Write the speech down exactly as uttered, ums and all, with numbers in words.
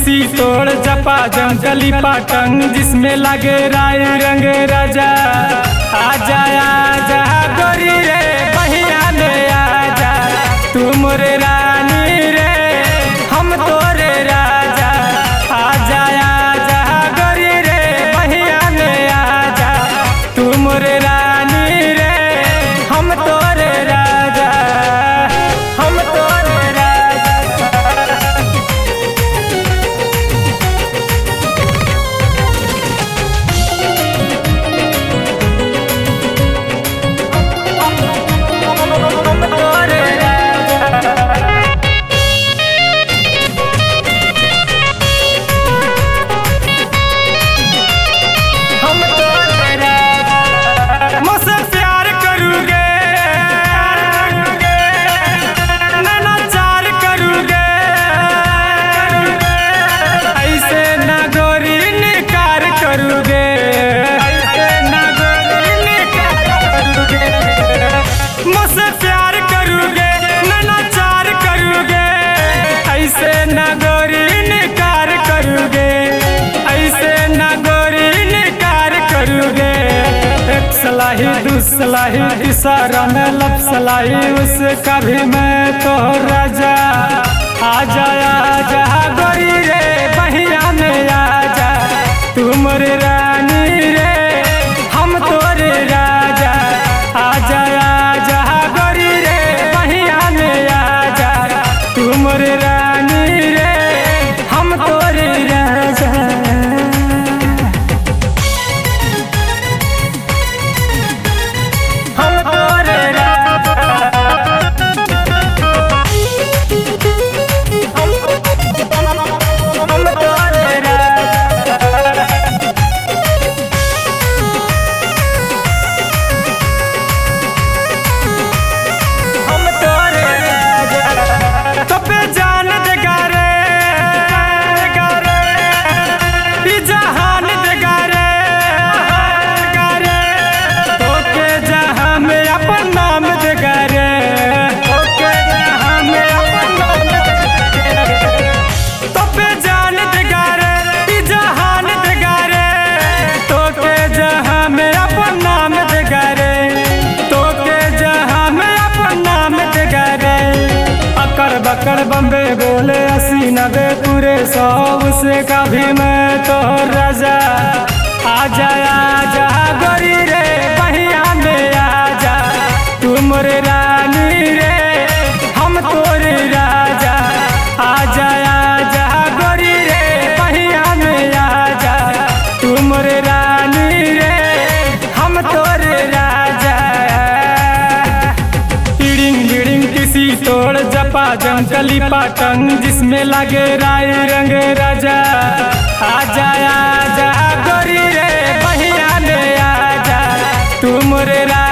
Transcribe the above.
किसी तोड़ जपा जंगली पाटंग जिसमें लगे राय रंग राजा। आजा आजा गोरी रे बहिया में आजा, तू मोरे रानी रे हम तोरे राजा। आजा आजा गोरी रे बहिया में आजा, तू मोरे रानी रे हम तोरे राजा, हम तोरे राजा। सलाही दुसलाही इशारा में लब सलाही उसका भी मैं तो राजा। आजा आजा गोरी रे बहिया में आजा, तू मोरे रानी रे हम तोरे राजा। आजा आजा गोरी रे बहिया में आजा, तू मोरे रानी रे हम तोरे राजा। बकड़ बम्बे बोले अस्सी नबे पूरे सौ से का भी मैं तो राजा। आजा आजा गोरी रे बहिया में आजा, तू मोरे रानी रे हम तोरे राजा। आजा आजा गोरी रे बहिया में आजा, तू मोरे रानी रे हम तोरे राजा। इडिंग बिडिंग किसी तोड़ जपा जंगली पाटंग जिसमें लगे राय रंग राजा। आजा आजा गोरी रे बहिया में आजा, तू मोरे राजा।